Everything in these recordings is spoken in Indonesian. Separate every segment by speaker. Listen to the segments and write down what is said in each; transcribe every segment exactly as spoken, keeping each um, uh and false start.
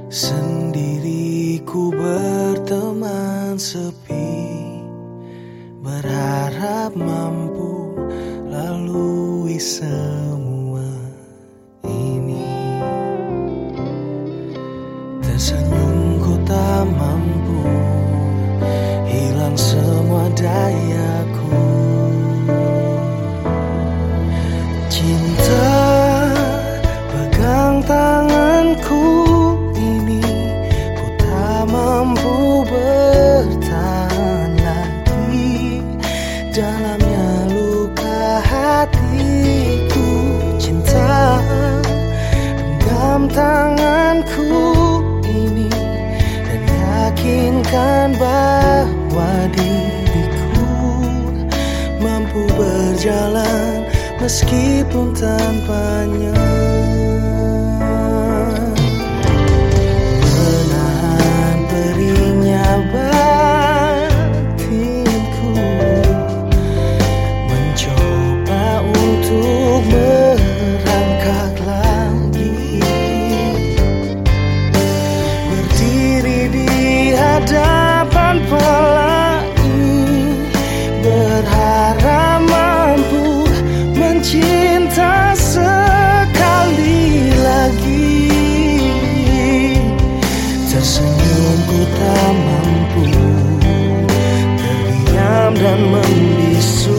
Speaker 1: Sendiriku berteman sepi, berharap mampu lalui semua ini. Tersenyum ku tak mampu, hilang semua dayaku. Cinta pegang tanganku ini, ku tak mampu bertahan lagi. Dalamnya luka hatiku. Cinta genggam tanganku ini dan yakinkan bahwa diriku mampu berjalan meskipun tanpanya. Menahan perihnya batinku, mencoba untuk merangkak lagi, berdiri di hadapan pelangi, berharap mampu cinta sekali lagi. Tersenyum ku tak mampu, terdiam dan membisu.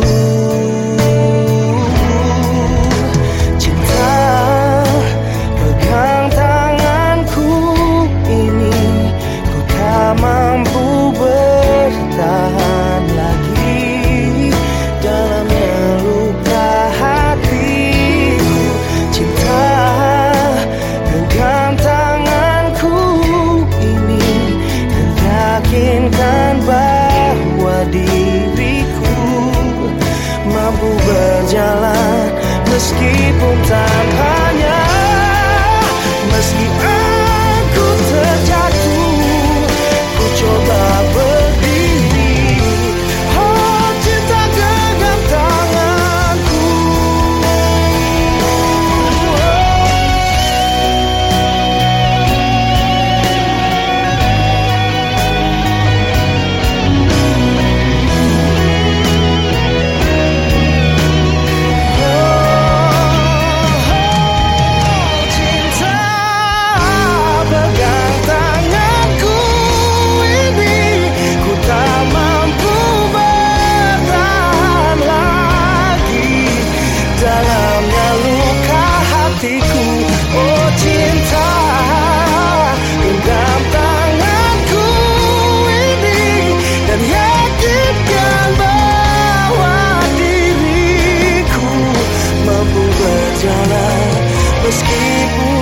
Speaker 1: Cinta pegang tanganku ini, ku tak mampu bertahan lagi. Dalamnya luka hatiku. Cinta genggam tanganku ini dan yakinkan bahwa diriku mampu berjalan meskipun tanpanya. Meski aku terjatuh, ku coba berdiri. Oh, cinta genggam tanganku. Dalamnya luka hatiku. Oh cinta, genggam tanganku ini dan yakinkan bahwa diriku mampu berjalan meskipun